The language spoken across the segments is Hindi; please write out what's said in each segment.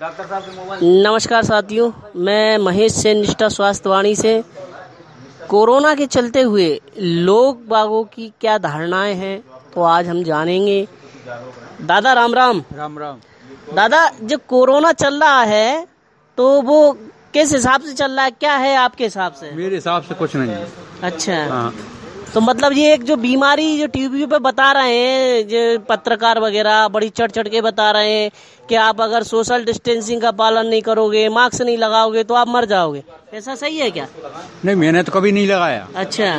डॉक्टर साहब से मोबाइल। नमस्कार साथियों, मैं महेश सेन निष्ठा स्वास्थ्य वाणी से। कोरोना के चलते हुए लोग बागों की क्या धारणाएं हैं तो आज हम जानेंगे। दादा राम राम। राम राम। दादा, जो कोरोना चल रहा है तो वो किस हिसाब से चल रहा है, क्या है आपके हिसाब से? मेरे हिसाब से कुछ नहीं है। अच्छा। हाँ। तो मतलब ये एक जो बीमारी जो टीवी पे बता रहे हैं, जो पत्रकार वगैरह बड़ी चढ़ के बता रहे हैं कि आप अगर सोशल डिस्टेंसिंग का पालन नहीं करोगे, मास्क नहीं लगाओगे तो आप मर जाओगे, ऐसा सही है क्या? नहीं, मैंने तो कभी नहीं लगाया। अच्छा।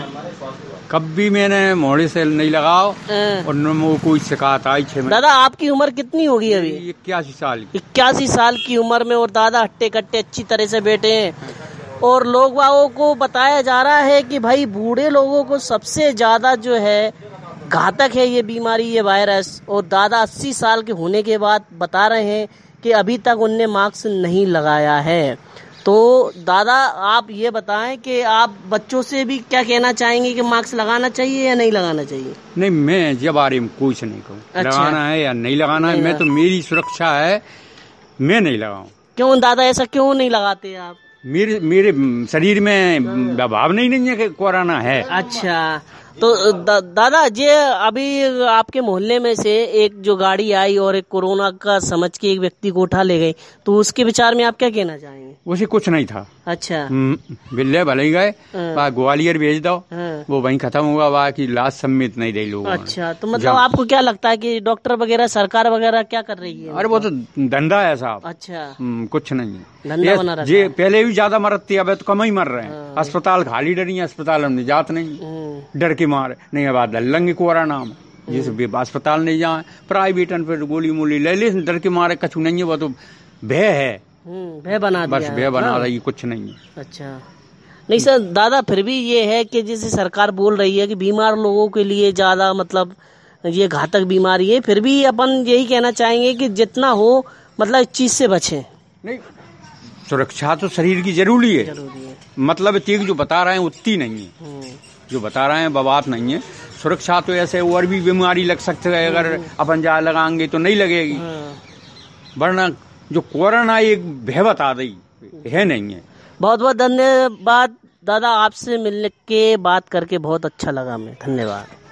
कभी मैंने मोड़े से नहीं लगाओ और न कोई शिकायत आई छे। दादा, आपकी उम्र कितनी होगी अभी? 81 साल की। 81 साल की उम्र में, और दादा हट्टे कट्टे अच्छी तरह से बैठे हैं। और लोग बागों को बताया जा रहा है कि भाई बूढ़े लोगों को सबसे ज्यादा जो है घातक है ये बीमारी, ये वायरस। और दादा 80 साल के होने के बाद बता रहे हैं कि अभी तक उनने मास्क नहीं लगाया है। तो दादा, आप ये बताएं कि आप बच्चों से भी क्या कहना चाहेंगे कि मास्क लगाना चाहिए या नहीं लगाना चाहिए? नहीं, मैं जब बारे में कुछ नहीं कहूँ। अच्छा। लगाना है या नहीं लगाना है, मैं तो मेरी सुरक्षा है, मैं नहीं लगाऊं। क्यों दादा, ऐसा क्यों नहीं लगाते आप? मेरे शरीर में भाव नहीं है कि कोरोना है। अच्छा। तो दादा, ये अभी आपके मोहल्ले में से एक जो गाड़ी आई और एक कोरोना का समझ के एक व्यक्ति को उठा ले गई, तो उसके विचार में आप क्या कहना चाहेंगे? उसे कुछ नहीं था। अच्छा। बिल्ले भले ही गए, वहाँ ग्वालियर भेज दो, वो वहीं खत्म हुआ, वहाँ की लाश सम्मित नहीं दे लोग। अच्छा, तो मतलब आपको क्या लगता है कि डॉक्टर वगैरह, सरकार वगैरह क्या कर रही है? अरे वो तो धंधा है साहब। अच्छा। कुछ नहीं है, धंधा बना रखा है। पहले भी ज्यादा मरते थे, अब तो कम ही मर रहे हैं। अस्पताल खाली डरी है, अस्पताल में जात नहीं, डर के मारे नहीं। अब लंग कोरोना में जिस अस्पताल नहीं जाए, प्राइवेट पे गोली मोली ले ले, डर के मारे कछु नहीं है। वो तो भय है, भय बना दिया, बस भय बना रही, कुछ नहीं है। अच्छा। नहीं सर दादा, फिर भी ये है कि जैसे सरकार बोल रही है कि बीमार लोगों के लिए ज्यादा मतलब ये घातक बीमारी है, फिर भी अपन यही कहना चाहेंगे कि जितना हो मतलब इस चीज से बचें। नहीं, सुरक्षा तो शरीर की जरूरी है। मतलब ठीक जो बता रहे हैं उतनी नहीं है, जो बता रहे हैं बात नहीं है। सुरक्षा तो ऐसे और भी बीमारी लग सकती है, अगर अपन जा लगाएंगे तो नहीं लगेगी, वरना जो कोरोना एक भय बता दी है नहीं है। बहुत बहुत धन्यवाद दादा, आपसे मिलने के बात करके बहुत अच्छा लगा। मैं धन्यवाद।